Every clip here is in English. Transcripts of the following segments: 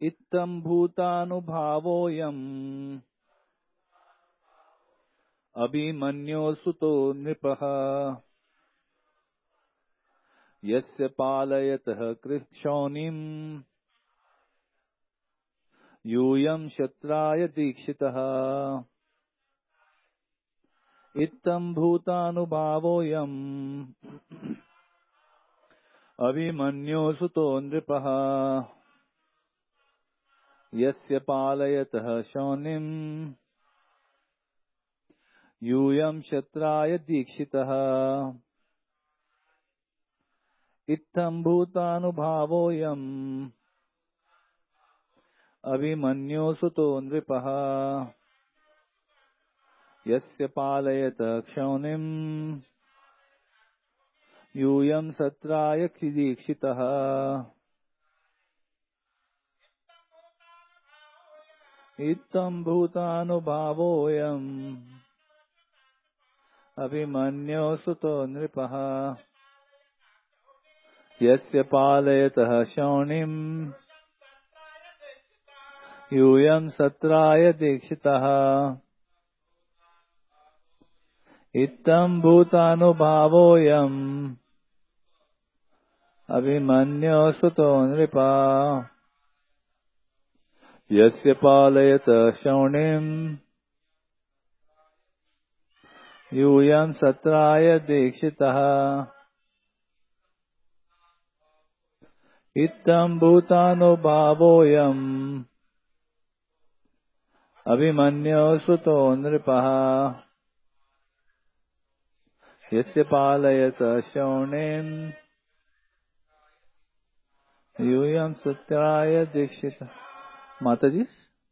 इत्थं भूतानुभावोऽयम् अभिमन्यो सुतो नृपः यस्य पालयतः कृच्छोनिम् यूयं क्षत्राय दीक्षितः इत्थं भूतानुभावोऽयम् अभिमन्यो सुतो नृपः यस्य पालयतः शौनिम् यूयं क्षत्राय दीक्षितः इत्थं भूतानुभावोऽयम् अभिमन्यो सुतो नृपः यस्य पालयतः क्षौनिम् यूयं क्षत्राय दीक्षितः इत्थं भूतानुभावोऽयम् अभिमन्यो सुतो नृपः यस्य पालयतः शौनिम् यूयं क्षत्राय दीक्षितः इत्थं भूतानुभावोऽयम् अभिमन्यो सुतो नृपः यस्य पालयतः शौनिम् यूयं क्षत्राय दीक्षितः इत्थं भूतानुभावोऽयम् अभिमन्यो सुतो नृपः यस्य पालयतः शौनिम् यूयं क्षत्राय दीक्षितः। माताजी,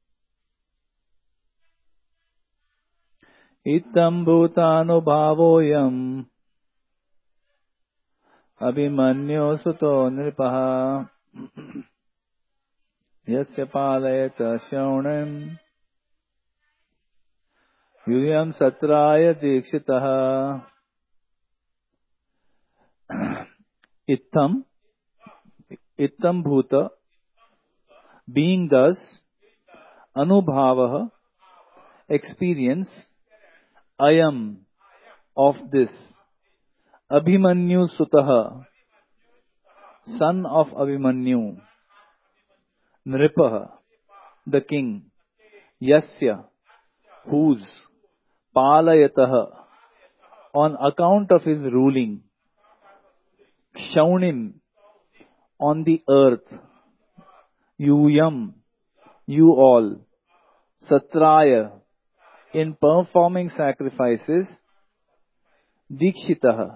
इत्थं भूतानुभावोऽयम् अभिमन्यो सुतो नृपः यस्य पालयतः शौनिम् यूयं क्षत्राय दीक्षितः इत्थं भूत, being thus, anubhava, experience, ayam, of this, Abhimanyu Sutaha, son of Abhimanyu, Nripaha, the king, Yasya, whose, Palayataha, on account of his ruling, Kshaunim, on the earth, Yuyam, you all, Satraya, in performing sacrifices, Dikshitaha,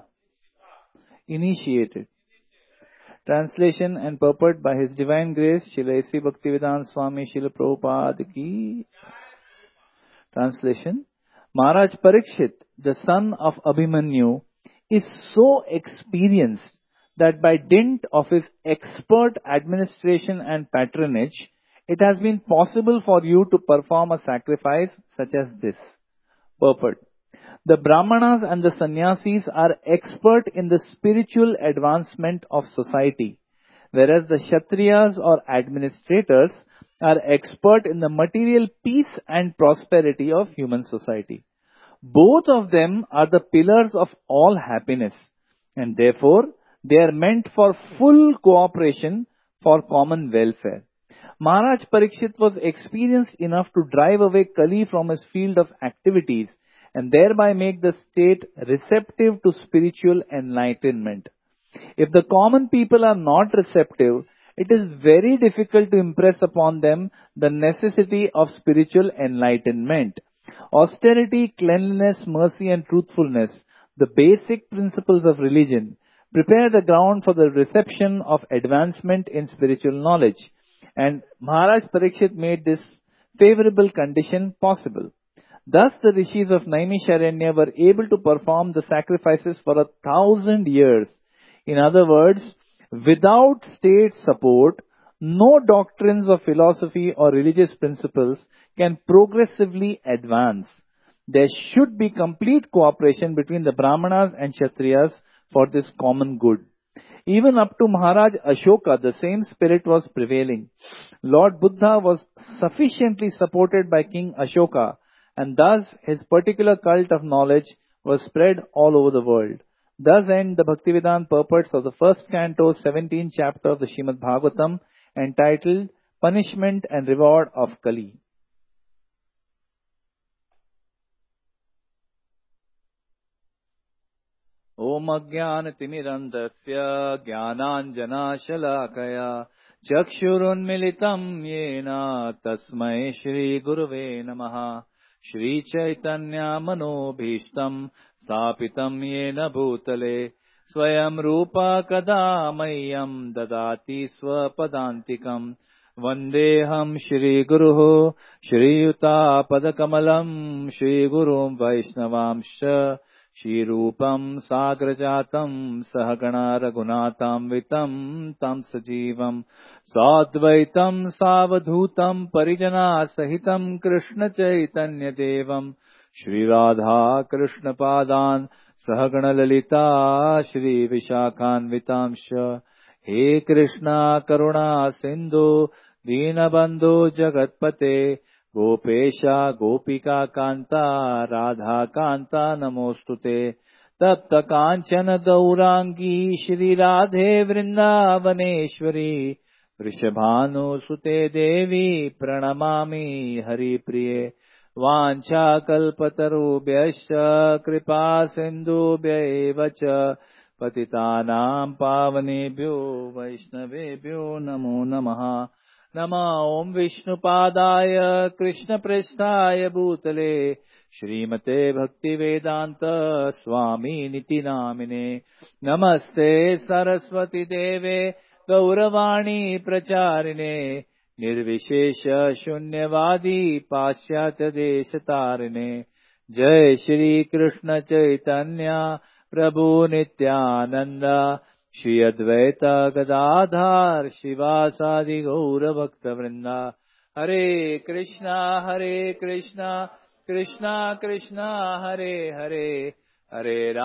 initiated. Translation and purport by His Divine Grace, Srila A.C. Bhaktivedanta Swami Srila Prabhupada Ki. Translation: Maharaj Parikshit, the son of Abhimanyu, is so experienced that by dint of his expert administration and patronage, it has been possible for you to perform a sacrifice such as this. Purport: the Brahmanas and the Sannyasis are expert in the spiritual advancement of society, whereas the Kshatriyas or administrators are expert in the material peace and prosperity of human society. Both of them are the pillars of all happiness, and therefore they are meant for full cooperation for common welfare. Maharaj Parikshit was experienced enough to drive away Kali from his field of activities and thereby make the state receptive to spiritual enlightenment. If the common people are not receptive, it is very difficult to impress upon them the necessity of spiritual enlightenment. Austerity, cleanliness, mercy and truthfulness, the basic principles of religion, prepare the ground for the reception of advancement in spiritual knowledge. And Maharaj Parikshit made this favorable condition possible. Thus the rishis of Naimisharanya were able to perform the sacrifices for 1,000 years. In other words, without state support, no doctrines of philosophy or religious principles can progressively advance. There should be complete cooperation between the Brahmanas and Kshatriyas for this common good. Even up to Maharaj Ashoka, the same spirit was prevailing. Lord Buddha was sufficiently supported by King Ashoka, and thus his particular cult of knowledge was spread all over the world. Thus end the Bhaktivedanta purports of the first canto, 17th chapter of the Srimad Bhagavatam, entitled Punishment and Reward of Kali. Om Ajnanatimirandasya Jnananjana Shalakaya Chakshurunmilitam Yena Tasmai Shri Guruve Namaha Shri Chaitanya Manobhishtam Sthapitam Yena Bhutale Swayam Rupa Kadamayam Dadati Swapadantikam Vandeham Shri Guruho Shri Yuta Padakamalam Shri Gurum Vaishnavamsha Shri Rupam Sagrajatam Sahagana Raghunatam Vitam Tam Sajivam Sadvaitam Savadhutam Parijana Sahitam Krishna Chaitanya Devam Shri Radha Krishna Padan Sahagana Lalita Shri Vishakhan Vitamsha He Krishna Karuna Sindhu Dinabandhu Jagatpate Gopesha Gopika Kanta Radha Kanta Namostute Tapta Kanchana Gaurangi Shri Radhe Vrindavaneshwari Vrishabhanu Sute Devi Pranamami Hari Priye Vancha Kalpatarubhyascha Kripa Sindhubhyaevacha Patitanam Pavanebhyo Vaishnavebhyo Namo Namaha Nama Om Vishnupadaya Krishna Prestaya Bhutale Shrimate Bhaktivedanta Swami Niti Namine Namaste Saraswati Deve Gauravani Pracharine Nirvishesha Shunyavadi Pasyatya Deshatarine Jai Shri Krishna Chaitanya Prabhu Nityananda Shri Advaita Gadadhar Shivasadi Gaura Bhakta Vrinda Hare Krishna Krishna Krishna Hare Hare Hare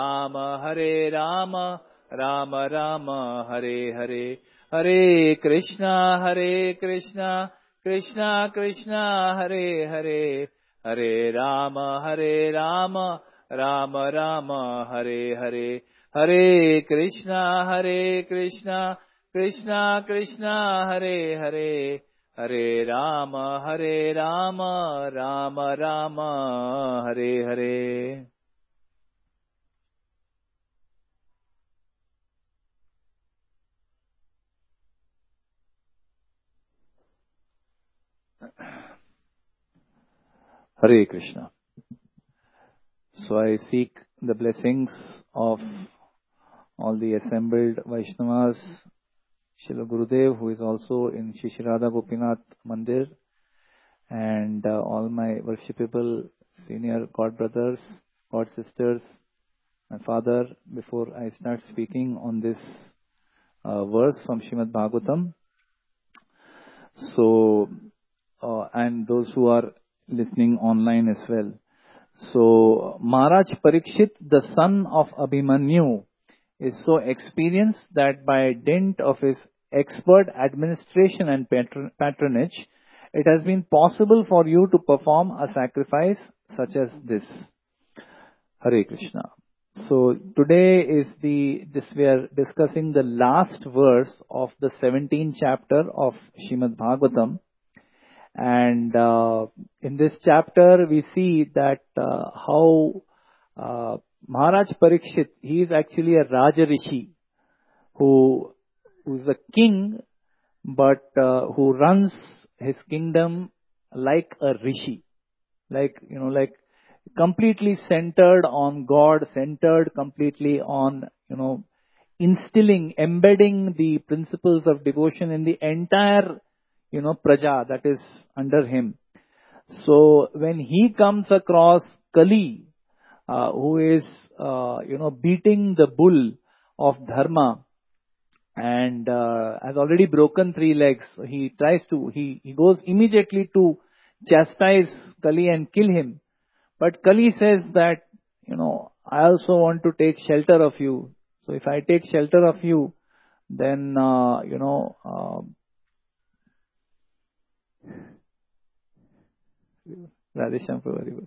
Rama Rama Rama Hare Hare Hare Krishna Krishna Krishna Hare Hare Hare Rama Rama Rama Hare Hare Hare Krishna Krishna Krishna Hare Hare Hare Rama Rama Rama Hare Hare. Hare Krishna. So I seek the blessings of all the assembled Vaishnavas, Srila Gurudev, who is also in Shri Radha Gopinath Mandir, and all my worshipable senior God brothers, God sisters, my father, before I start speaking on this verse from Srimad Bhagavatam. So, and those who are listening online as well. So, Maharaj Parikshit, the son of Abhimanyu, is so experienced that by dint of his expert administration and patronage, it has been possible for you to perform a sacrifice such as this. Hare Krishna. So today we are discussing the last verse of the 17th chapter of Srimad Bhagavatam. And in this chapter, we see that how Maharaj Parikshit, he is actually a Raja Rishi who is a king, but who runs his kingdom like a rishi, like completely centered on God, centered completely on instilling, embedding the principles of devotion in the entire praja that is under him. So when he comes across Kali, who is beating the bull of dharma and has already broken 3 legs, he goes immediately to chastise Kali and kill him. But Kali says that I also want to take shelter of you. So if I take shelter of you, Then, Radheshyam Prabhu, very good.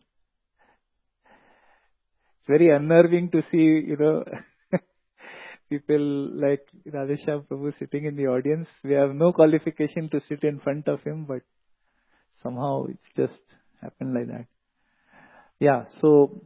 It's very unnerving to see, people like Radheshyam Prabhu sitting in the audience. We have no qualification to sit in front of him, but somehow it's just happened like that. Yeah, so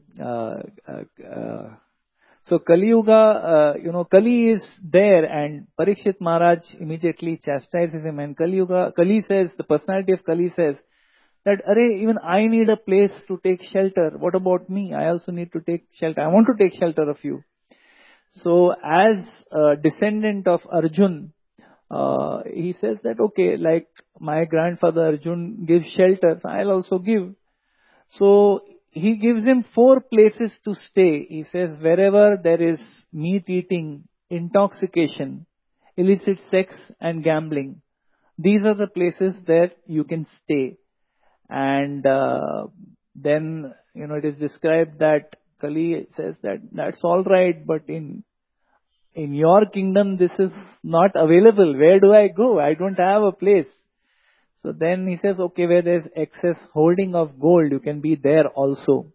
Kali Yuga, Kali is there, and Parikshit Maharaj immediately chastises him, and Kali says, the personality of Kali says that, even I need a place to take shelter. What about me? I also need to take shelter. I want to take shelter of you. So as a descendant of Arjun, he says that, okay, like my grandfather Arjun gives shelter, so I'll also give. So he gives him 4 places to stay. He says wherever there is meat eating, intoxication, illicit sex and gambling, these are the places that you can stay. And then, it is described that Kali says that that's all right, but in your kingdom this is not available. Where do I go? I don't have a place. So then he says, okay, where there's excess holding of gold, you can be there also.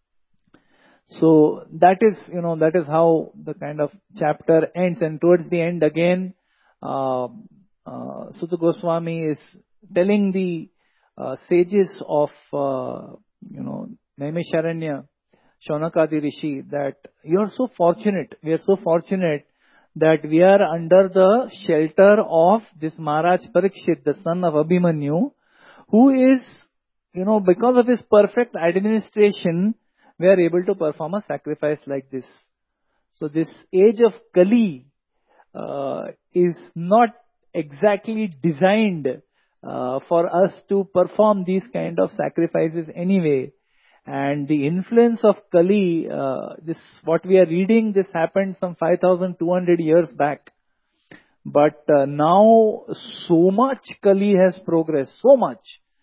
So that is how the kind of chapter ends. And towards the end again, Suta Goswami is telling the sages of, Naimisharanya, Shaunakadi Rishi, that you are so fortunate. We are so fortunate that we are under the shelter of this Maharaj Parikshit, the son of Abhimanyu, who is, because of his perfect administration, we are able to perform a sacrifice like this. So this age of Kali is not exactly designed for us to perform these kind of sacrifices anyway. And the influence of Kali, what we are reading, this happened some 5,200 years back. But now so much Kali has progressed, so much.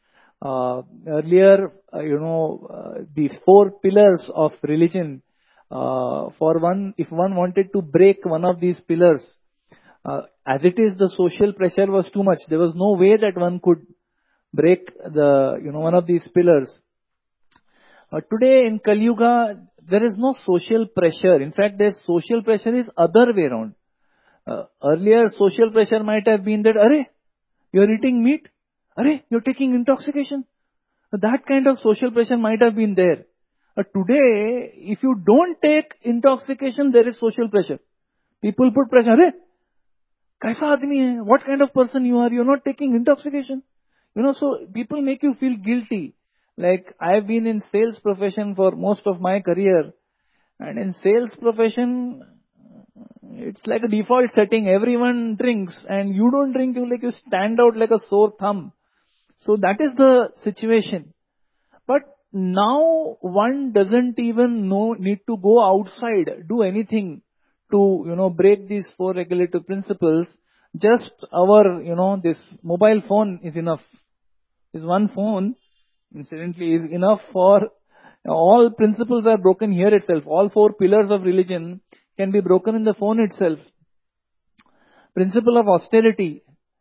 Earlier, these 4 pillars of religion, if one wanted to break one of these pillars, as it is, the social pressure was too much. There was no way that one could break one of these pillars. Today in Kali Yuga, there is no social pressure. In fact, their social pressure is other way around. Earlier, social pressure might have been that, you're eating meat? You're taking intoxication? That kind of social pressure might have been there. Today, if you don't take intoxication, there is social pressure. People put pressure. Kaisa admi hai? What kind of person you are? You're not taking intoxication. So people make you feel guilty. Like, I've been in sales profession for most of my career. And in sales profession, it's like a default setting. Everyone drinks and you don't drink, you stand out like a sore thumb. So that is the situation. But now one doesn't even need to go outside, do anything to, break these 4 regulative principles. Just our, this mobile phone is enough. This one phone, incidentally, is enough for all principles are broken here itself. All 4 pillars of religion can be broken in the phone itself. Principle of austerity,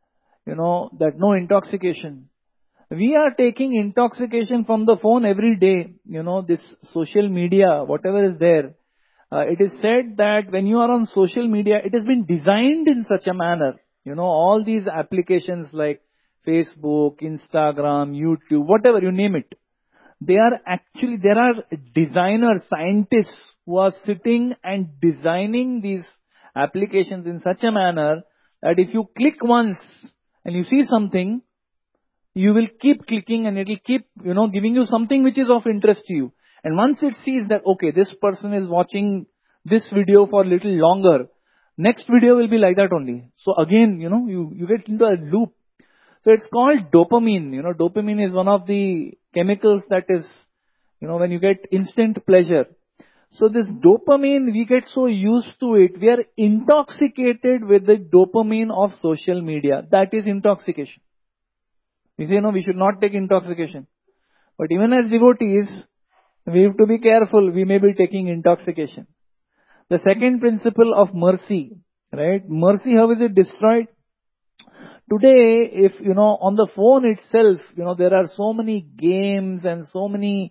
that no intoxication. We are taking intoxication from the phone every day. This social media, whatever is there. It is said that when you are on social media, it has been designed in such a manner. All these applications like Facebook, Instagram, YouTube, whatever, you name it. There are designers, scientists who are sitting and designing these applications in such a manner that if you click once and you see something, you will keep clicking and it will keep, giving you something which is of interest to you. And once it sees that, okay, this person is watching this video for a little longer, next video will be like that only. So again, you get into a loop. So it's called dopamine. Dopamine is one of the chemicals that is, when you get instant pleasure. So this dopamine, we get so used to it. We are intoxicated with the dopamine of social media. That is intoxication. We say, no, we should not take intoxication. But even as devotees, we have to be careful. We may be taking intoxication. The second principle of mercy. right? Mercy, how is it destroyed? Today, if, on the phone itself, there are so many games and so many,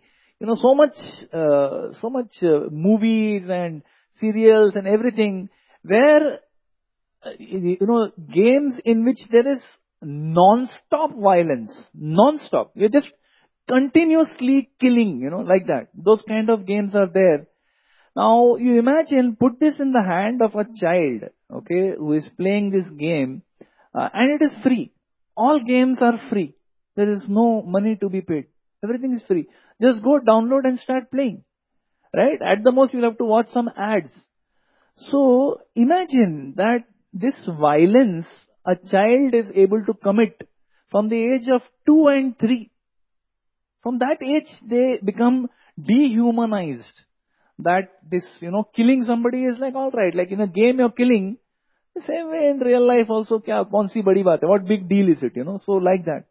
so much movies and serials and everything where, games in which there is non-stop violence, non-stop. You're just continuously killing, like that. Those kind of games are there. Now, you imagine, put this in the hand of a child, okay, who is playing this game, and it is free. All games are free. There is no money to be paid. Everything is free. Just go download and start playing, right? At the most, you'll have to watch some ads. So, imagine that this violence a child is able to commit from the age of 2 and 3. From that age, they become dehumanized. That this, killing somebody is like, alright, like in a game you're killing, the same way in real life also, kya, kaun si badi baat hai? What big deal is it, So like that.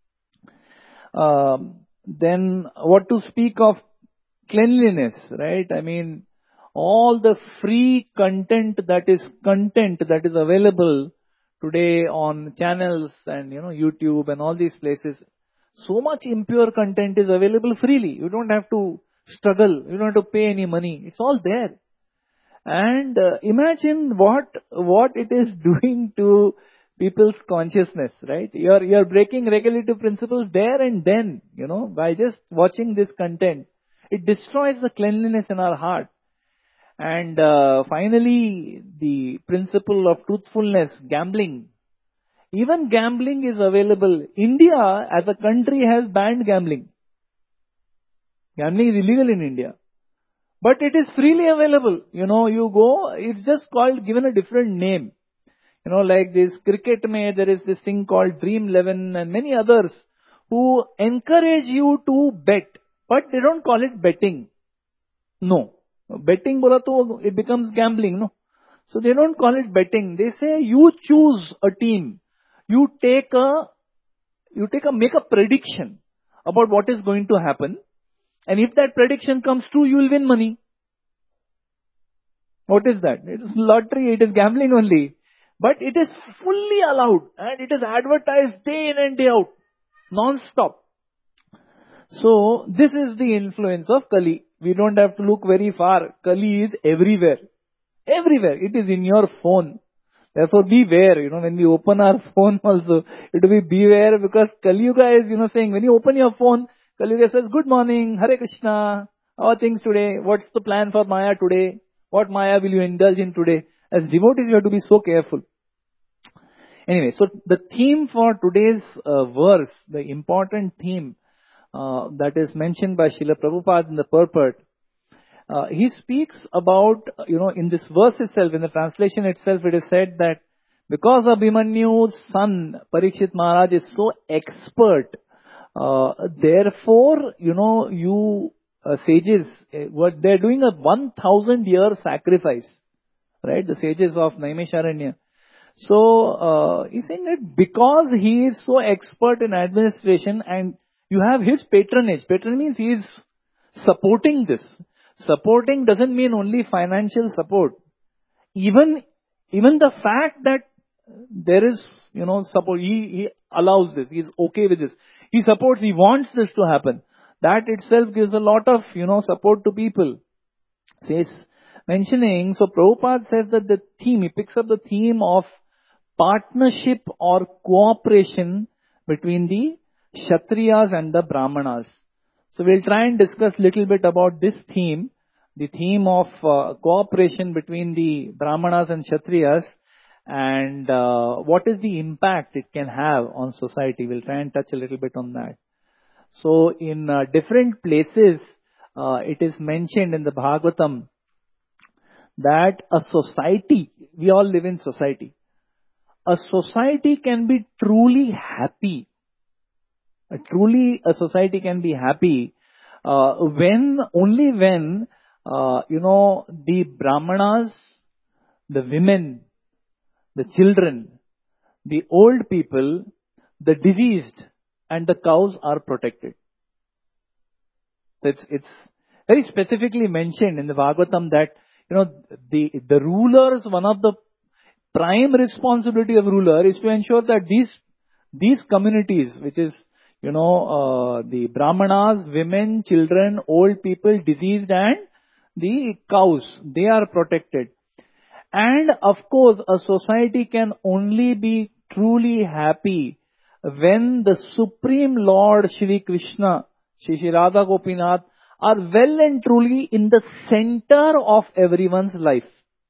Then what to speak of cleanliness, right? I mean, all the free content that is available today on channels and, YouTube and all these places. So much impure content is available freely. You don't have to struggle. You don't have to pay any money. It's all there. And imagine what it is doing to people's consciousness, right? You're breaking regulative principles there and then, by just watching this content. It destroys the cleanliness in our heart. And finally, the principle of truthfulness, gambling. Even gambling is available. India as a country has banned gambling. Gambling is illegal in India. But it is freely available. You go, it's just called, given a different name. Like this cricket there is this thing called Dream 11 and many others who encourage you to bet. But they don't call it betting. No. Betting bola to it becomes gambling, no? So they don't call it betting. They say you choose a team. You make a prediction about what is going to happen. And if that prediction comes true, you will win money. What is that? It is lottery, it is gambling only. But it is fully allowed and it is advertised day in and day out, non-stop. So this is the influence of Kali. We don't have to look very far. Kali is everywhere. Everywhere. It is in your phone. Therefore beware, when we open our phone also, it will be beware because Kali Yuga is, saying, when you open your phone, Kali Yuga says, good morning, Hare Krishna, how are things today? What's the plan for Maya today? What Maya will you indulge in today? As devotees, you have to be so careful. Anyway, so the theme for today's verse, the important theme that is mentioned by Srila Prabhupada in the purport, he speaks about, in this verse itself, in the translation itself, it is said that because Abhimanyu's son, Parikshit Maharaj, is so expert, therefore, you sages, they're doing a 1,000-year sacrifice, right? The sages of Naimisharanya. So, he's saying that because he is so expert in administration and you have his patronage means he is supporting this. Supporting doesn't mean only financial support. Even the fact that there is, support, he allows this, he's okay with this. He supports, he wants this to happen. That itself gives a lot of, support to people. Says, mentioning, so Prabhupada says that the theme, he picks up the theme of partnership or cooperation between the Kshatriyas and the Brahmanas. So we'll try and discuss a little bit about this theme, the theme of cooperation between the Brahmanas and Kshatriyas, and what is the impact it can have on society. We'll try and touch a little bit on that. So in different places, it is mentioned in the Bhagavatam that a society, we all live in society, a society can be truly happy. A society can be happy when the Brahmanas, the women, the children, the old people, the diseased, and the cows are protected. It's very specifically mentioned in the Bhagavatam that, the rulers, one of the prime responsibility of ruler is to ensure that these communities, which is, the Brahmanas, women, children, old people, diseased, and the cows, they are protected. And of course, a society can only be truly happy when the Supreme Lord Shri Krishna, Shri Radha Gopinath, are well and truly in the center of everyone's life.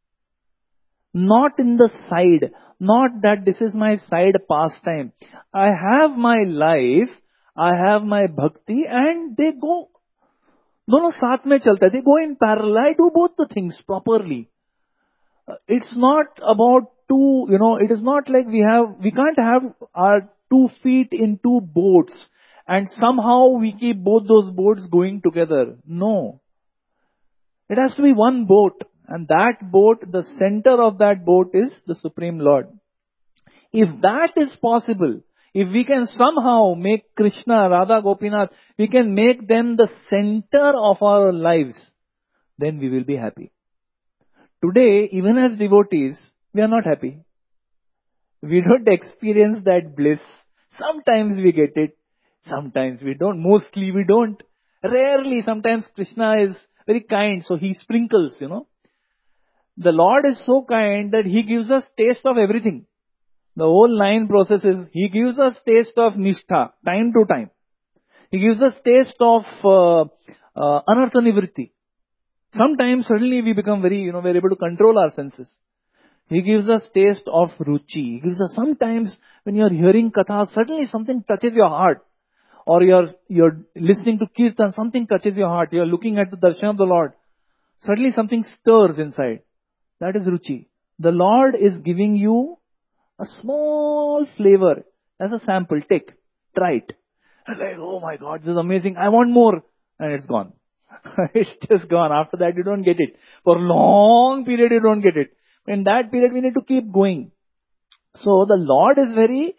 Not in the side. Not that this is my side pastime. I have my life, I have my bhakti, and they go, dono saath mein chalta hai. They go in parallel. I do both the things properly. It's not about two, it is not like we can't have our 2 feet in 2 boats and somehow we keep both those boats going together. No. It has to be one boat, and that boat, the center of that boat is the Supreme Lord. If that is possible, if we can somehow make Krishna, Radha, Gopinath, we can make them the center of our lives, then we will be happy. Today, even as devotees, we are not happy. We don't experience that bliss. Sometimes we get it, sometimes we don't. Mostly we don't. Rarely, sometimes Krishna is very kind, so he sprinkles, The Lord is so kind that he gives us taste of everything. The whole 9 processes, he gives us taste of nishtha, time to time. He gives us taste of anartha nivritti. Sometimes suddenly we become very, we're able to control our senses. He gives us taste of ruchi. He gives us sometimes when you're hearing katha, suddenly something touches your heart. Or you're listening to kirtan, something touches your heart. You're looking at the darshan of the Lord. Suddenly something stirs inside. That is ruchi. The Lord is giving you a small flavor as a sample. Take, try it. And like, oh my God, this is amazing. I want more. And it's gone. It's just gone. After that, you don't get it. For a long period, you don't get it. In that period, we need to keep going. So the Lord is very,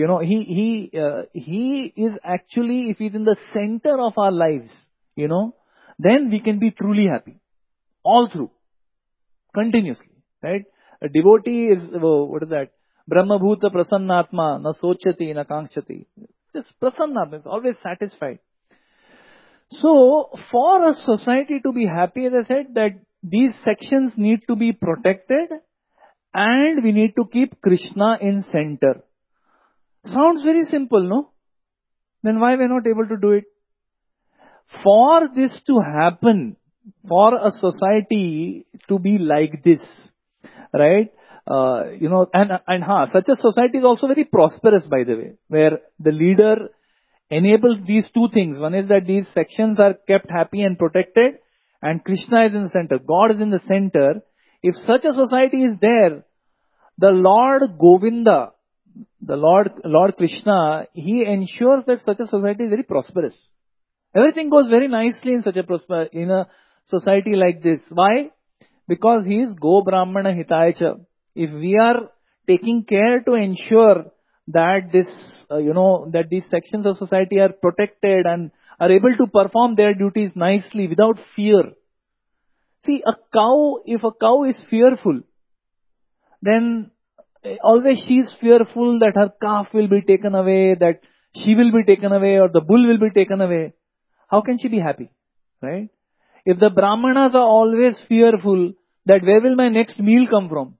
He is actually, if He's in the center of our lives, then we can be truly happy. All through. Continuously. Right? A devotee is, what is that? Brahma Bhuta Prasannatma, na sochati, na kankshati. Just Prasannatma, is always satisfied. So, for a society to be happy, as I said, that these sections need to be protected and we need to keep Krishna in center. Sounds very simple, no? Then why we're not able to do it? For this to happen, for a society to be like this, right? Such a society is also very prosperous, by the way, where the leader enables these 2 things. One is that these sections are kept happy and protected, and Krishna is in the center. God is in the center. If such a society is there, the Lord Govinda, the Lord Krishna, he ensures that such a society is very prosperous. Everything goes very nicely in in a society like this. Why? Because he is Go Brahmana Hitaya. If we are taking care to ensure that that these sections of society are protected and are able to perform their duties nicely without fear. See, if a cow is fearful, then always she is fearful that her calf will be taken away, that she will be taken away, or the bull will be taken away. How can she be happy? Right? If the Brahmanas are always fearful that where will my next meal come from?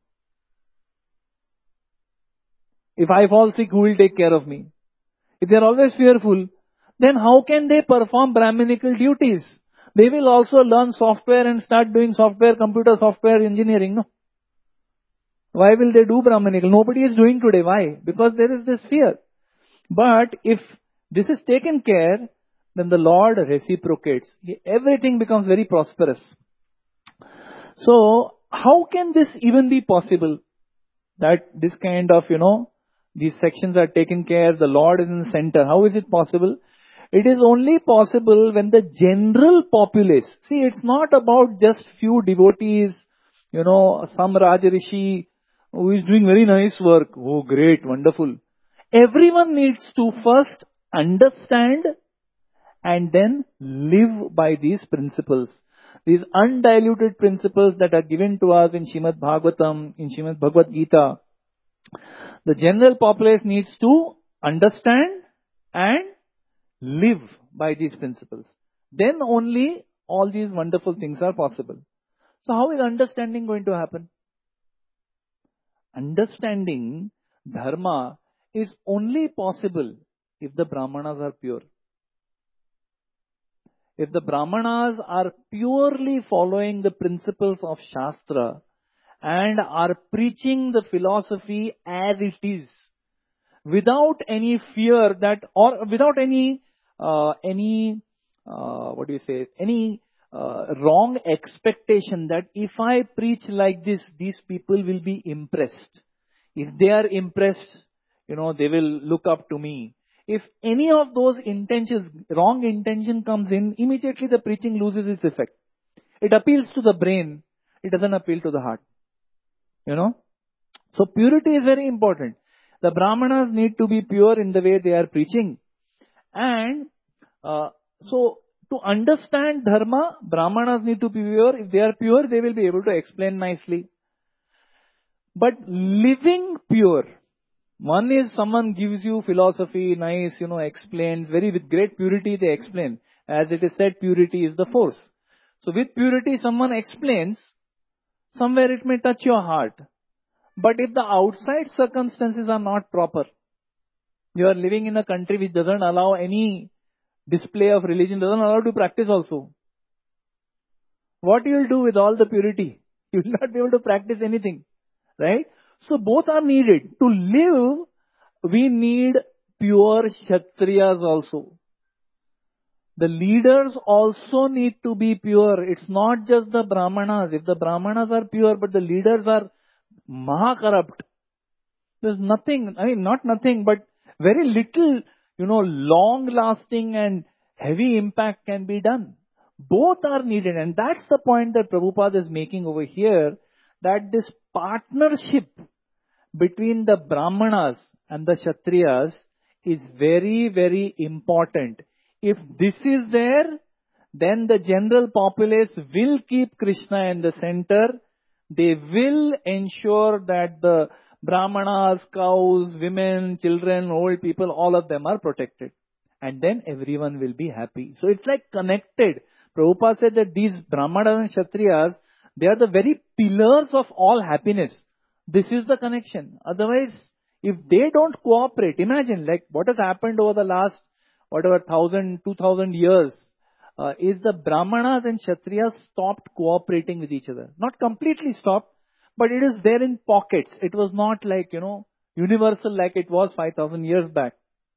If I fall sick, who will take care of me? If they are always fearful, then how can they perform Brahminical duties? They will also learn software and start doing computer software engineering, no? Why will they do Brahminical? Nobody is doing today. Why? Because there is this fear. But if this is taken care, then the Lord reciprocates. Everything becomes very prosperous. So, how can this even be possible? That this kind of, these sections are taken care, the Lord is in the center. How is it possible? It is only possible when the general populace, see, it's not about just few devotees, some Rajarishi who is doing very nice work. Oh, great, wonderful. Everyone needs to first understand and then live by these principles. These undiluted principles that are given to us in Srimad Bhagavatam, in Srimad Bhagavad Gita, the general populace needs to understand and live by these principles. Then only all these wonderful things are possible. So how is understanding going to happen? Understanding dharma is only possible if the brahmanas are pure. If the brahmanas are purely following the principles of Shastra and are preaching the philosophy as it is, without any fear that, or without any wrong expectation that if I preach like this, these people will be impressed. If they are impressed, they will look up to me. If any of those intentions, wrong intention comes in, immediately the preaching loses its effect. It appeals to the brain. It doesn't appeal to the heart. So purity is very important. The brahmanas need to be pure in the way they are preaching. And so to understand dharma, brahmanas need to be pure. If they are pure, they will be able to explain nicely. But living pure, one is someone gives you philosophy, nice, explains, with great purity they explain. As it is said, purity is the force. So with purity, someone explains, somewhere it may touch your heart. But if the outside circumstances are not proper, you are living in a country which doesn't allow any display of religion, doesn't allow to practice also. What you will do with all the purity? You will not be able to practice anything. Right? So both are needed. To live, we need pure Kshatriyas also. The leaders also need to be pure. It's not just the Brahmanas. If the Brahmanas are pure, but the leaders are maha-corrupt, there's nothing, not nothing, but very little, long-lasting and heavy impact can be done. Both are needed. And that's the point that Prabhupada is making over here, that this partnership between the Brahmanas and the Kshatriyas is very, very important. If this is there, then the general populace will keep Krishna in the center. They will ensure that the Brahmanas, cows, women, children, old people, all of them are protected. And then everyone will be happy. So it's like connected. Prabhupada said that these Brahmanas and Kshatriyas, they are the very pillars of all happiness. This is the connection. Otherwise, if they don't cooperate, imagine like what has happened over the last, 1,000, 2,000 years, is the Brahmanas and Kshatriyas stopped cooperating with each other. Not completely stopped, but it is there in pockets. It was not like, universal like it was 5,000 years back.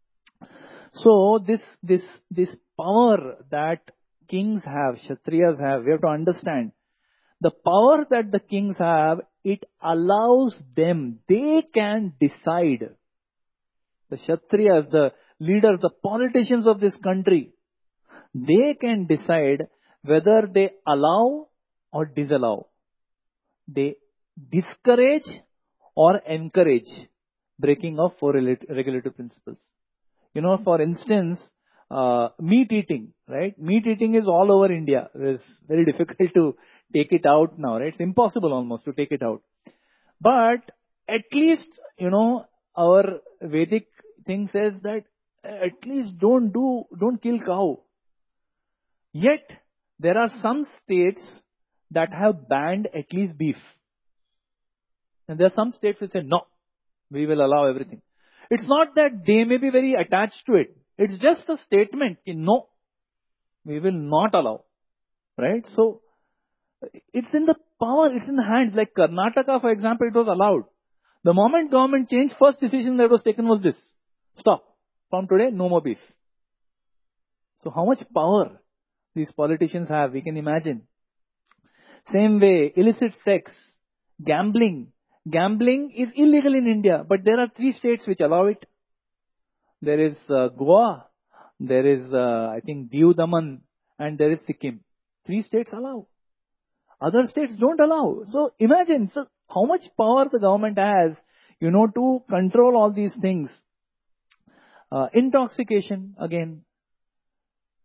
So this power that kings have, Kshatriyas have, we have to understand. The power that the kings have, it allows them, they can decide. The Kshatriyas, the leaders, the politicians of this country, they can decide whether they allow or disallow. They discourage or encourage breaking of four regulative principles. For instance, meat eating, right? Meat eating is all over India. It's very difficult to take it out now, right? It's impossible almost to take it out. But at least, our Vedic thing says that at least don't kill cow. Yet, there are some states that have banned at least beef. And there are some states which say, no, we will allow everything. It's not that they may be very attached to it. It's just a statement, no, we will not allow. Right? So, it's in the power, it's in the hands. Like Karnataka, for example, it was allowed. The moment government changed, first decision that was taken was this. Stop. From today, no more beef. So how much power these politicians have, we can imagine. Same way, illicit sex, gambling. Gambling is illegal in India, but there are 3 states which allow it. There is Goa, there is, I think, Diu Daman, and there is Sikkim. 3 states allow. Other states don't allow. So imagine how much power the government has, to control all these things. Intoxication, again.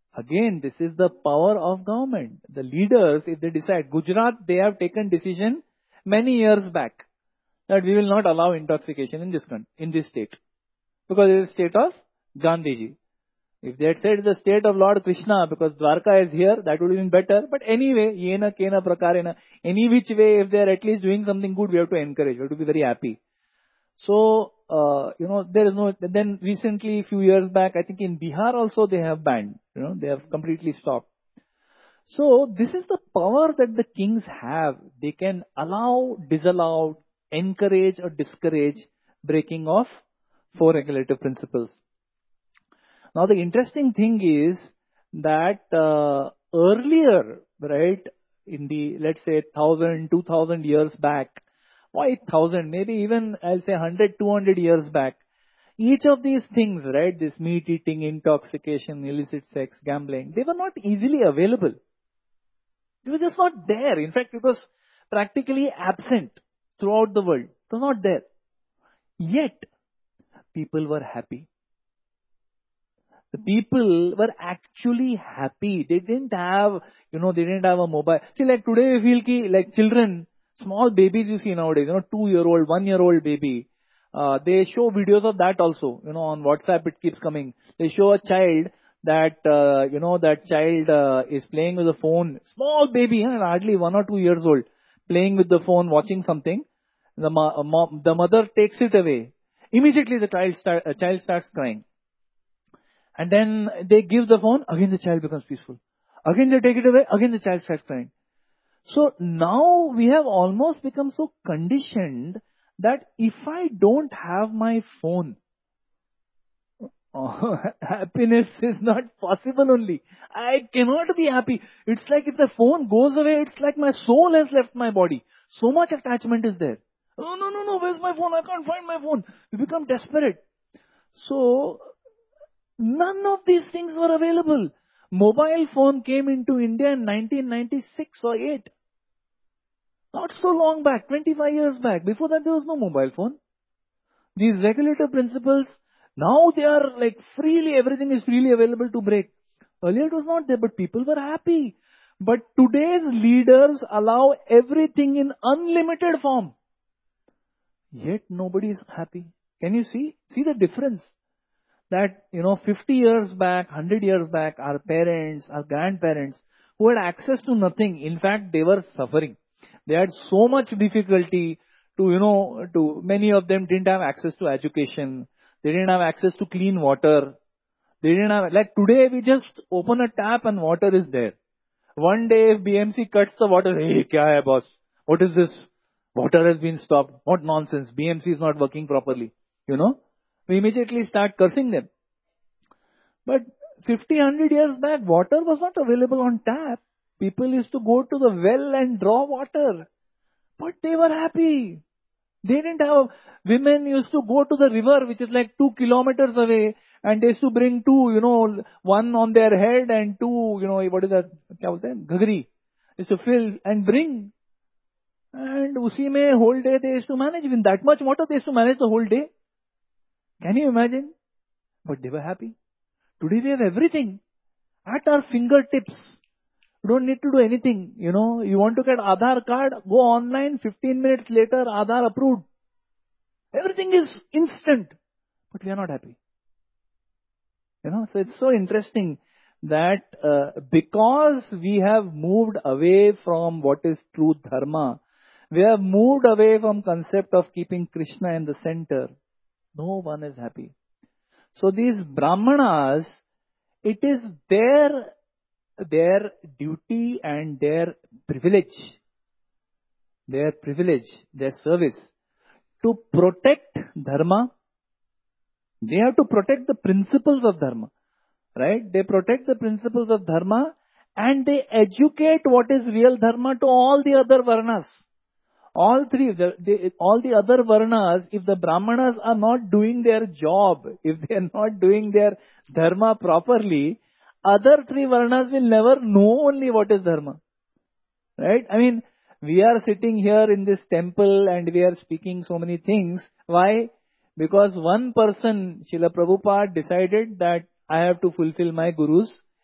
Again, this is the power of government. The leaders, if they decide, Gujarat, they have taken decision many years back that we will not allow intoxication in in this state, because it is state of Gandhiji. If they had said the state of Lord Krishna, because Dwarka is here, that would have been better. But anyway, yena kena prakarena, any which way, if they are at least doing something good, we have to encourage. We have to be very happy. So, there is no, then recently, few years back, I think in Bihar also they have banned, they have completely stopped. So, this is the power that the kings have. They can allow, disallow, encourage or discourage breaking of four regulative principles. Now, the interesting thing is that earlier, right, in the, let's say, 1,000, 2,000 years back, or 8,000, maybe even, I'll say 100, 200 years back, each of these things, right, this meat eating, intoxication, illicit sex, gambling, they were not easily available. They were just not there. In fact, it was practically absent throughout the world. It was not there. Yet, people were happy. The people were actually happy. They didn't have, they didn't have a mobile. See, like today we feel ki, like children, small babies you see nowadays, 2-year-old, 1-year-old baby. They show videos of that also. On WhatsApp it keeps coming. They show a child that, that child is playing with a phone. Small baby, hardly 1 or 2 years old, playing with the phone, watching something. The mother takes it away. Immediately the child starts crying. And then they give the phone, again the child becomes peaceful. Again they take it away, again the child starts crying. So now we have almost become so conditioned that if I don't have my phone, happiness is not possible only. I cannot be happy. It's like if the phone goes away, it's like my soul has left my body. So much attachment is there. Oh, no, where's my phone? I can't find my phone. We become desperate. So, none of these things were available. Mobile phone came into India in 1996 or 8. Not so long back, 25 years back. Before that, there was no mobile phone. These regulator principles, now they are like freely, everything is freely available to break. Earlier it was not there, but people were happy. But today's leaders allow everything in unlimited form. Yet nobody is happy. Can you see? See the difference? That, 50 years back, 100 years back, our parents, our grandparents, who had access to nothing, in fact, they were suffering. They had so much difficulty to many of them didn't have access to education. They didn't have access to clean water. They didn't have, like today we just open a tap and water is there. One day if BMC cuts the water, hey, kya hai boss? What is this? Water has been stopped. What nonsense. BMC is not working properly. We immediately start cursing them. But 50, 100 years back, water was not available on tap. People used to go to the well and draw water. But they were happy. They didn't have, women used to go to the river, which is like 2 kilometers away, and they used to bring 2, one on their head and 2, what is that? Ghagri. They used to fill and bring. And usi mein whole day they used to manage. With that much water, they used to manage the whole day. Can you imagine? But they were happy. Today we have everything at our fingertips. You don't need to do anything. You want to get Aadhaar card, go online, 15 minutes later, Aadhaar approved. Everything is instant. But we are not happy. So it's so interesting that because we have moved away from what is true dharma, we have moved away from concept of keeping Krishna in the center. No one is happy. So these Brahmanas, it is their duty and their privilege, their service to protect dharma. They have to protect the principles of dharma, right? They protect the principles of dharma and they educate what is real dharma to all the other varnas. All the other varnas, if the Brahmanas are not doing their job, if they are not doing their dharma properly, other 3 varnas will never know only what is dharma. Right? I mean, we are sitting here in this temple and we are speaking so many things. Why? Because one person, Srila Prabhupada, decided that I have to fulfill my Guru's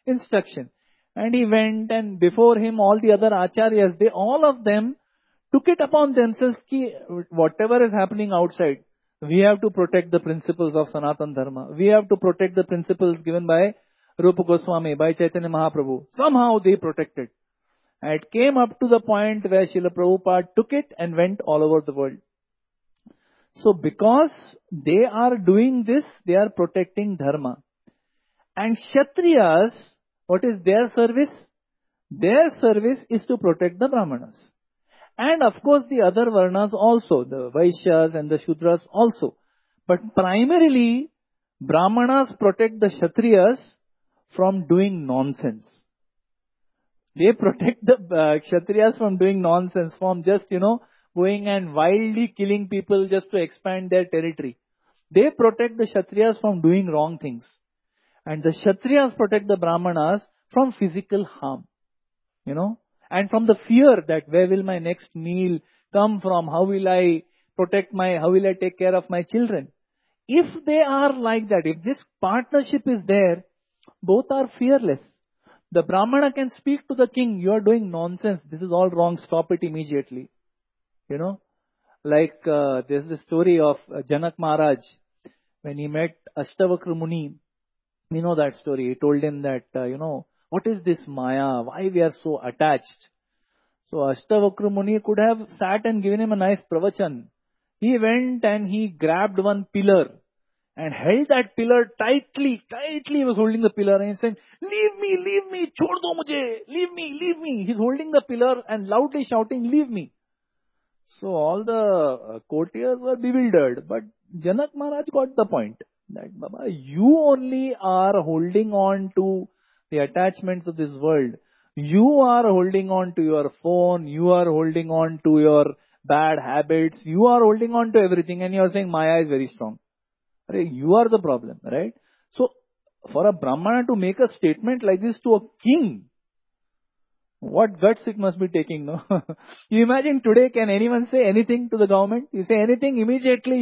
instruction. And he went, and before him all the other acharyas, all of them took it upon themselves ki whatever is happening outside, we have to protect the principles of Sanatan Dharma. We have to protect the principles given by Rupa Goswami, by Chaitanya Mahaprabhu. Somehow they protected. And it came up to the point where Srila Prabhupada took it and went all over the world. So because they are doing this, they are protecting Dharma. And Kshatriyas, what is their service? Their service is to protect the Brahmanas. And of course the other Varnas also, the Vaishyas and the Shudras also. But primarily, Brahmanas protect the Kshatriyas from doing nonsense. They protect the Kshatriyas from doing nonsense, from just, going and wildly killing people just to expand their territory. They protect the Kshatriyas from doing wrong things. And the Kshatriyas protect the Brahmanas from physical harm. And from the fear that where will my next meal come from? How will I take care of my children? If they are like that, if this partnership is there, both are fearless. The Brahmana can speak to the king, you are doing nonsense, this is all wrong, stop it immediately. Like there's the story of Janak Maharaj, when he met Ashtavakra Muni. We know that story. He told him that, what is this Maya? Why we are so attached? So Ashtavakra Muni could have sat and given him a nice pravachan. He went and he grabbed one pillar and held that pillar tightly. He was holding the pillar and he said, leave me, chhod do mujhe, leave me. He's holding the pillar and loudly shouting, leave me. So all the courtiers were bewildered, but Janak Maharaj got the point. That, Baba, you only are holding on to the attachments of this world. You are holding on to your phone. You are holding on to your bad habits. You are holding on to everything and you are saying Maya is very strong. You are the problem, right? So, for a Brahmana to make a statement like this to a king, what guts it must be taking, no? You imagine today, can anyone say anything to the government? You say anything, immediately,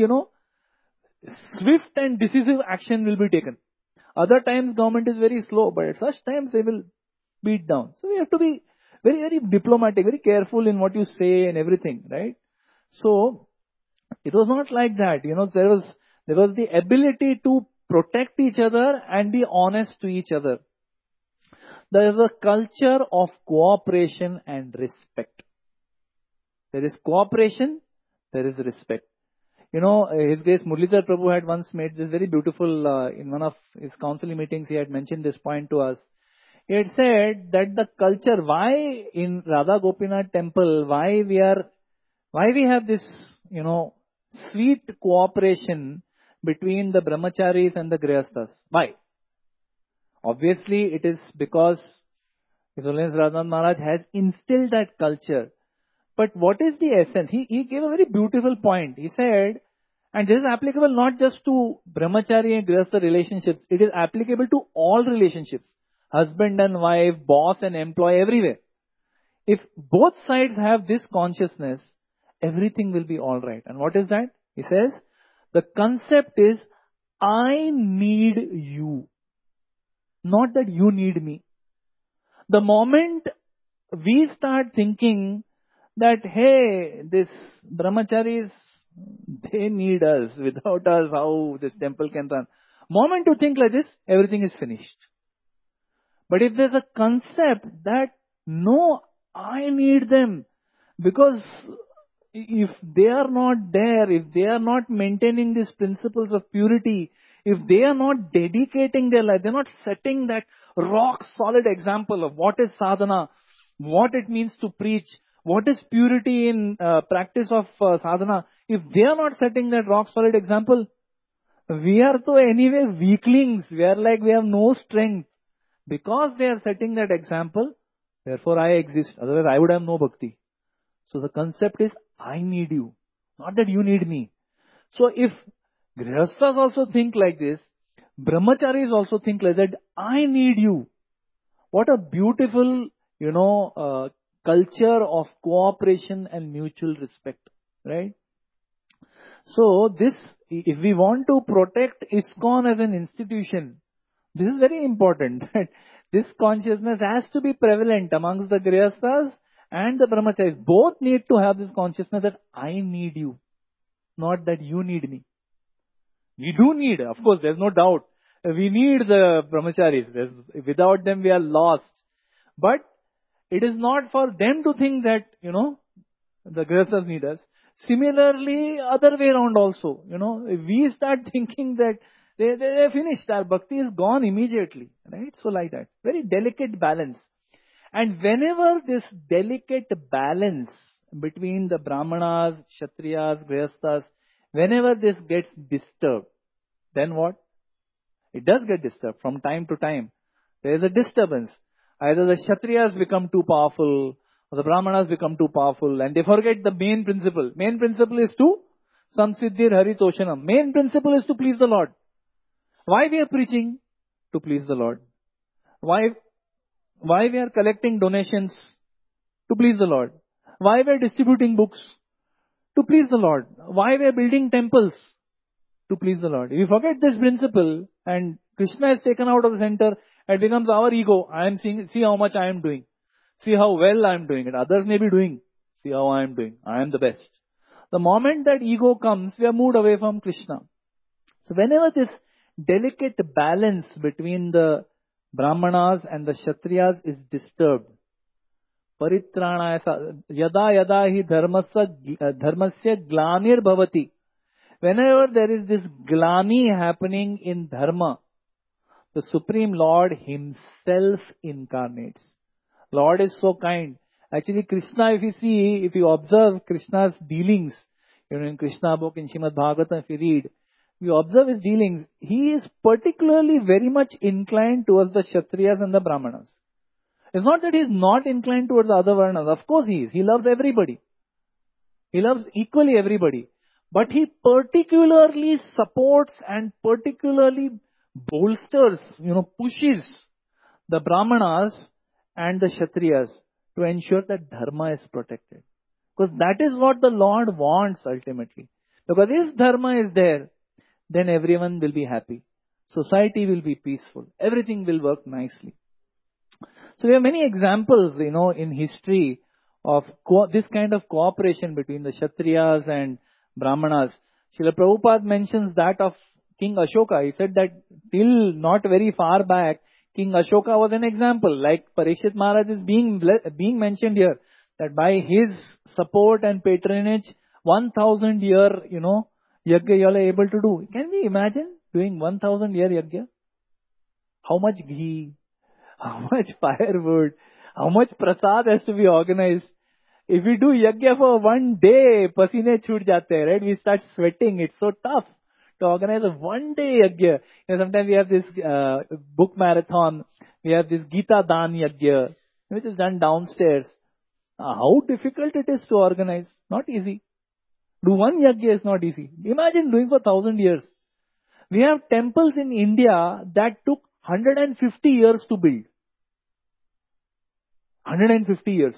swift and decisive action will be taken. Other times government is very slow, but at such times they will beat down. So we have to be very, very diplomatic, very careful in what you say and everything, right? So it was not like that. There was the ability to protect each other and be honest to each other. There is a culture of cooperation and respect. There is cooperation, there is respect. His Grace Muralidhar Prabhu had once made this very beautiful, in one of his council meetings, he had mentioned this point to us. He had said that the culture, why in Radha Gopinath temple, why we have this, sweet cooperation between the brahmacharis and the grihasthas. Why? Obviously, it is because His Holiness Radhanath Maharaj has instilled that culture. But what is the essence? He gave a very beautiful point. He said, and this is applicable not just to brahmachari and grihastha relationships, it is applicable to all relationships. Husband and wife, boss and employee, everywhere. If both sides have this consciousness, everything will be alright. And what is that? He says, the concept is, I need you. Not that you need me. The moment we start thinking that, hey, this brahmacharis, they need us. Without us, how this temple can run? Moment you think like this, everything is finished. But if there's a concept that, no, I need them, because if they are not there, if they are not maintaining these principles of purity, if they are not dedicating their life, they're not setting that rock solid example of what is sadhana, what it means to preach, what is purity in practice of sadhana, if they are not setting that rock solid example, we are so anyway weaklings, we are like we have no strength. Because they are setting that example, therefore I exist, otherwise I would have no bhakti. So the concept is, I need you, not that you need me. So if grihasthas also think like this, brahmacharis also think like that, I need you. What a beautiful, culture of cooperation and mutual respect, right? So this, if we want to protect ISKCON as an institution, this is very important. This consciousness has to be prevalent amongst the Grihasthas and the Brahmacharis. Both need to have this consciousness that I need you, not that you need me. We do need, of course, there's no doubt. We need the Brahmacharis. Without them, we are lost. But it is not for them to think that, the Grihasthas need us. Similarly, other way around also. If we start thinking that they're finished, our bhakti is gone immediately. Right? So like that. Very delicate balance. And whenever this delicate balance between the Brahmanas, Kshatriyas, Grihasthas, whenever this gets disturbed, then what? It does get disturbed from time to time. There is a disturbance. Either the Kshatriyas become too powerful, or the Brahmanas become too powerful, and they forget the main principle. Main principle is to Samsiddhir Haritoshanam. Main principle is to please the Lord. Why we are preaching? To please the Lord. Why we are collecting donations? To please the Lord. Why we are distributing books? To please the Lord. Why we are building temples? To please the Lord. If we forget this principle and Krishna is taken out of the center, it becomes our ego. I am seeing, see how much I am doing. See how well I am doing it. Others may be doing. See how I am doing. I am the best. The moment that ego comes, we are moved away from Krishna. So whenever this delicate balance between the Brahmanas and the Kshatriyas is disturbed, Paritranaya yada yada hi dharmasya glanir bhavati. Whenever there is this glani happening in dharma, the Supreme Lord Himself incarnates. Lord is so kind. Actually, Krishna, if you observe Krishna's dealings, in Krishna book, in Srimad Bhagavatam, if you read, you observe His dealings, He is particularly very much inclined towards the Kshatriyas and the Brahmanas. It's not that He is not inclined towards the other Varnas. Of course He is. He loves everybody. He loves equally everybody. But He particularly supports and particularly bolsters, pushes the Brahmanas and the Kshatriyas to ensure that Dharma is protected. Because that is what the Lord wants ultimately. Because if Dharma is there, then everyone will be happy. Society will be peaceful. Everything will work nicely. So we have many examples, in history of this kind of cooperation between the Kshatriyas and Brahmanas. Srila Prabhupada mentions that of King Ashoka. He said that till not very far back, King Ashoka was an example. Like Parikshit Maharaj is being mentioned here. That by his support and patronage, 1,000 year, yajna you all are able to do. Can we imagine doing 1,000 year yajna? How much ghee, how much firewood, how much prasad has to be organized. If we do yajna for one day, pasine chhoot jate hai, right? We start sweating. It's so tough to organize a one day yajna. Sometimes we have this book marathon. We have this Gita Dan yajna, which is done downstairs. How difficult it is to organize. Not easy. Do one yajna is not easy. Imagine doing for 1,000 years. We have temples in India that took 150 years to build. 150 years.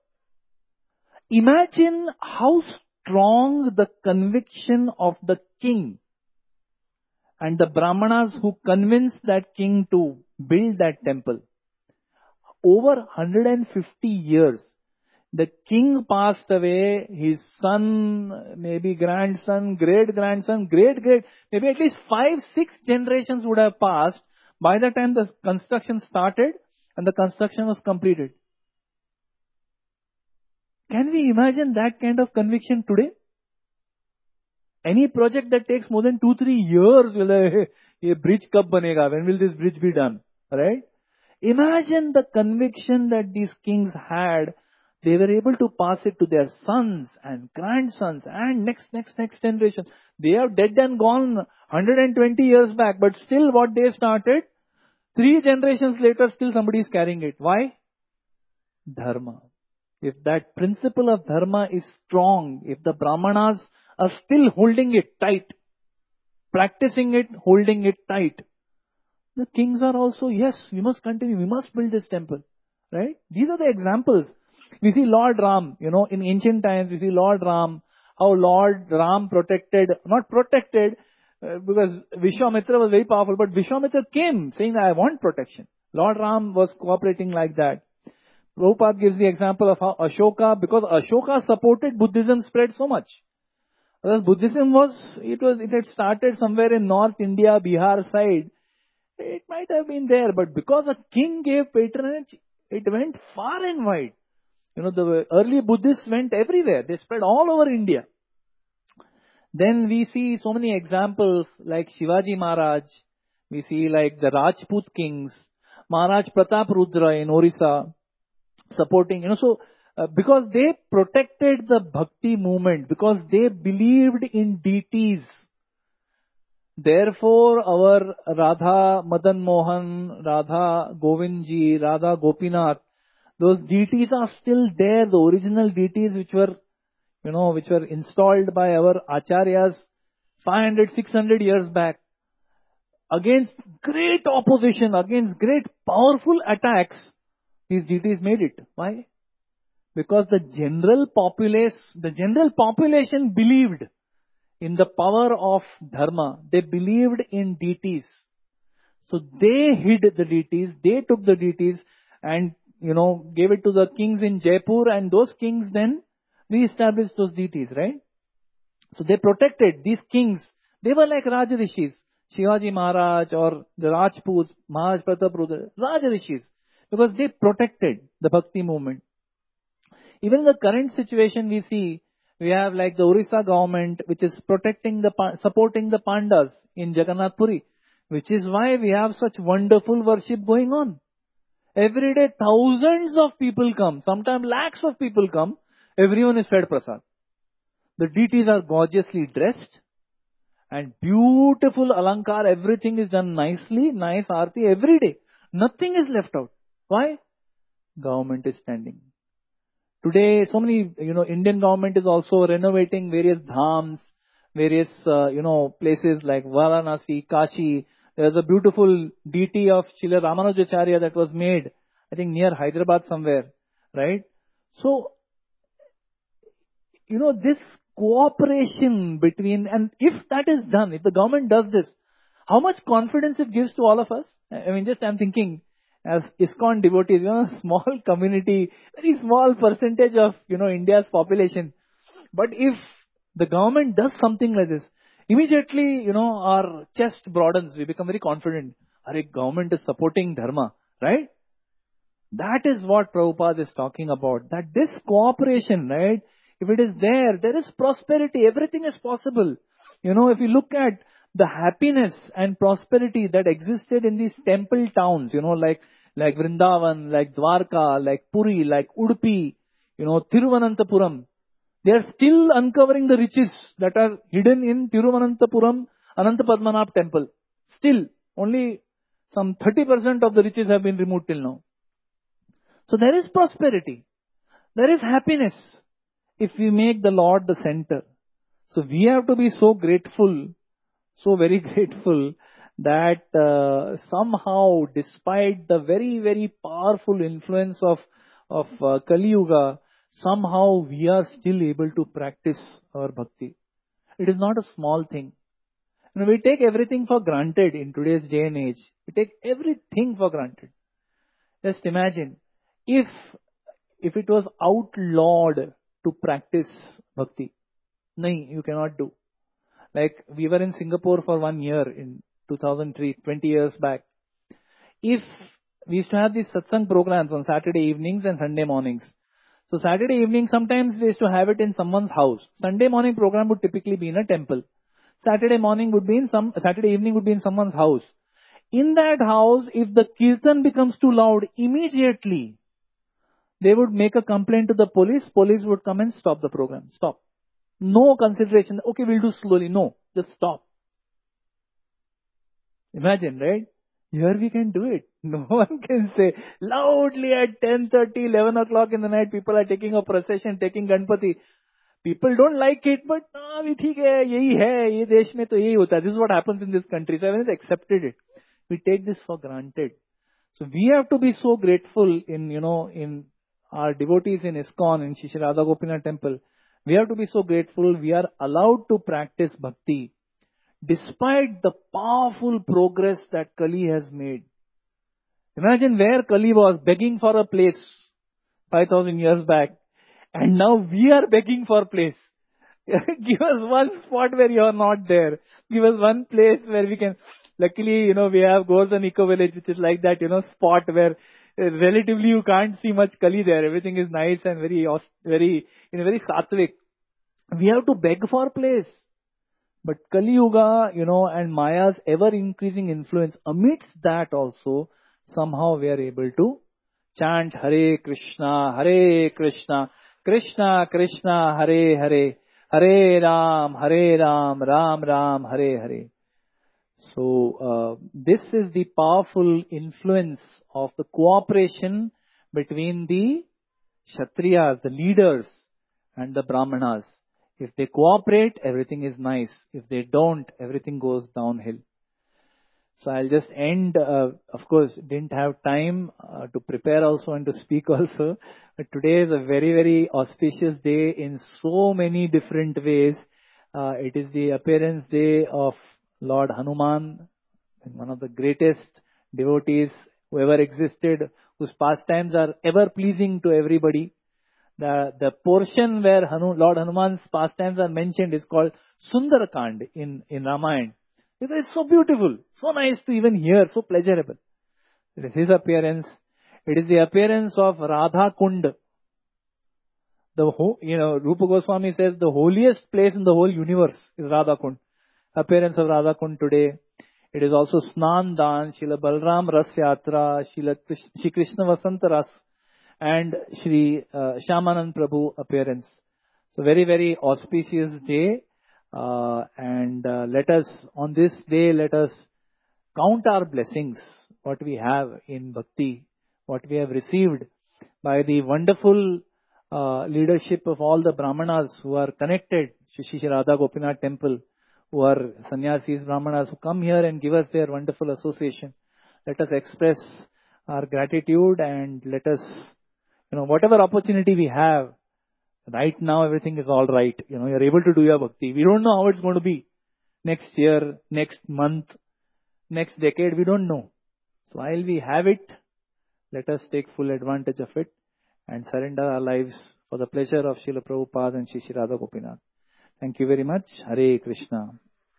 Imagine how strong the conviction of the king and the Brahmanas who convinced that king to build that temple. Over 150 years. The king passed away, his son, maybe grandson, great-grandson, maybe at least 5-6 generations would have passed by the time the construction started and the construction was completed. Can we imagine that kind of conviction today? Any project that takes more than 2-3 years, will a bridge kab banega? When will this bridge be done? Right? Imagine the conviction that these kings had. They were able to pass it to their sons and grandsons and next generation. They are dead and gone 120 years back, but still what they started, 3 generations later, still somebody is carrying it. Why? Dharma. If that principle of dharma is strong, if the Brahmanas are still holding it tight, practicing it, holding it tight, the kings are also, yes, we must continue, we must build this temple. Right? These are the examples. We see Lord Ram, in ancient times, we see Lord Ram, how Lord Ram not protected, because Vishwamitra was very powerful, but Vishwamitra came saying, I want protection. Lord Ram was cooperating like that. Prabhupada gives the example of how Ashoka, because Ashoka supported Buddhism, spread so much. Because Buddhism it had started somewhere in North India, Bihar side. It might have been there, but because a king gave patronage, it went far and wide. The early Buddhists went everywhere. They spread all over India. Then we see so many examples like Shivaji Maharaj. We see like the Rajput kings, Maharaj Pratap Rudra in Orissa, supporting, because they protected the bhakti movement, because they believed in deities. Therefore, our Radha Madan Mohan, Radha Govindji, Radha Gopinath, those deities are still there, the original deities which were installed by our acharyas 500, 600 years back. Against great opposition, against great powerful attacks, these deities made it. Why? Because the general population believed in the power of dharma. They believed in deities. So they hid the deities, they took the deities and, gave it to the kings in Jaipur, and those kings then re-established those deities, right? So they protected these kings. They were like Rajarishis. Shivaji Maharaj or the Rajputs, Maharaj Pratap Rudra, Rajarishis. Because they protected the bhakti movement. Even in the current situation we see, we have like the Orissa government which is supporting the Pandas in Jagannath Puri, which is why we have such wonderful worship going on. Every day thousands of people come, sometimes lakhs of people come, everyone is fed prasad. The deities are gorgeously dressed and beautiful alankar, everything is done nicely, nice aarti every day. Nothing is left out. Why? Government is standing. Today, so many, Indian government is also renovating various dhams, various, places like Varanasi, Kashi. There's a beautiful deity of Srila Ramanujacharya that was made, I think near Hyderabad somewhere, right? So, this cooperation between, and if that is done, if the government does this, how much confidence it gives to all of us? I'm thinking, as ISKCON devotees, small community, very small percentage of, India's population. But if the government does something like this, immediately, our chest broadens. We become very confident. Our government is supporting dharma, right? That is what Prabhupada is talking about. That this cooperation, right? If it is there is prosperity. Everything is possible. If you look at the happiness and prosperity that existed in these temple towns, like Vrindavan, like Dwarka, like Puri, like Udupi, Thiruvananthapuram. They are still uncovering the riches that are hidden in Thiruvananthapuram Anantapadmanabh temple. Still, only some 30% of the riches have been removed till now. So there is prosperity. There is happiness if we make the Lord the center. So we have to be so grateful, so very grateful that somehow, despite the very, very powerful influence of Kali Yuga, somehow we are still able to practice our bhakti. It is not a small thing. We take everything for granted in today's day and age. We take everything for granted. Just imagine, if it was outlawed to practice bhakti, nahin, you cannot do. Like we were in Singapore for 1 year in 2003, 20 years back. If we used to have these satsang programs on Saturday evenings and Sunday mornings. So Saturday evening, sometimes we used to have it in someone's house. Sunday morning program would typically be in a temple. Saturday evening would be in someone's house. In that house, if the kirtan becomes too loud, immediately they would make a complaint to the police. Police would come and stop the program. Stop. No consideration. Okay, we'll do slowly. No, just stop. Imagine, right? Here we can do it. No one can say loudly at 10:30, 11 o'clock in the night, people are taking a procession, taking Ganpati. People don't like it, but we think yahi hai, ye desh mein to yahi hota hai. This is what happens in this country. So everyone has accepted it. We take this for granted. So we have to be so grateful in our devotees in ISKCON, in Shri Radha Gopinath temple. We have to be so grateful we are allowed to practice bhakti despite the powerful progress that Kali has made. Imagine where Kali was begging for a place 5,000 years back, and now we are begging for place. Give us one spot where you are not there. Give us one place where we can. Luckily, we have Gorshan Eco Village, which is like that, spot where relatively you can't see much Kali there. Everything is nice and very sattvic. We have to beg for place. But Kali Yuga, and Maya's ever increasing influence, amidst that also, somehow we are able to chant Hare Krishna, Krishna Krishna, Hare Hare, Hare Ram, Ram Ram, Hare Hare. So, this is the powerful influence of the cooperation between the Kshatriyas, the leaders, and the Brahmanas. If they cooperate, everything is nice. If they don't, everything goes downhill. So I'll just end. Of course, didn't have time to prepare also and to speak also. But today is a very, very auspicious day in so many different ways. It is the appearance day of Lord Hanuman, one of the greatest devotees who ever existed, whose pastimes are ever pleasing to everybody. The portion where Lord Hanuman's pastimes are mentioned is called Sundarakand in Ramayana. It is so beautiful, so nice to even hear, so pleasurable. It is his appearance. It is the appearance of Radha Kund. Rupa Goswami says the holiest place in the whole universe is Radha Kund. Appearance of Radha Kund today. It is also Snan Dan, Srila Balram Ras Yatra, Shri Krishna Vasant Ras, and Shri Shyamanand Prabhu appearance. So very, very auspicious day. And on this day, let us count our blessings, what we have in bhakti, what we have received by the wonderful leadership of all the Brahmanas who are connected to Shri Radha Gopinath temple, who are sannyasis, Brahmanas, who come here and give us their wonderful association. Let us express our gratitude and let us, whatever opportunity we have, right now everything is all right. You're able to do your bhakti. We don't know how it's going to be. Next year, next month, next decade, we don't know. So while we have it, let us take full advantage of it and surrender our lives for the pleasure of Srila Prabhupada and Shri Radha Gopinath. Thank you very much. Hare Krishna.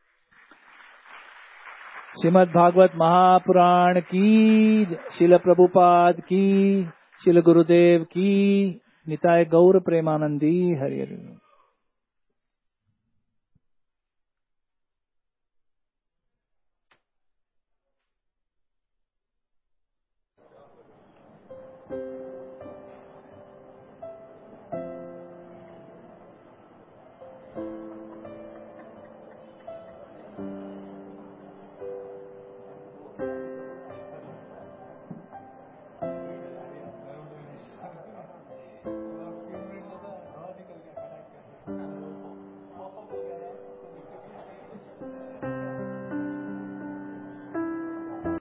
Srimad Bhagavad Mahapuran ki, Srila Prabhupada ki, Srila Gurudev ki, Nitai Gaur Premanandi, Hare Hare.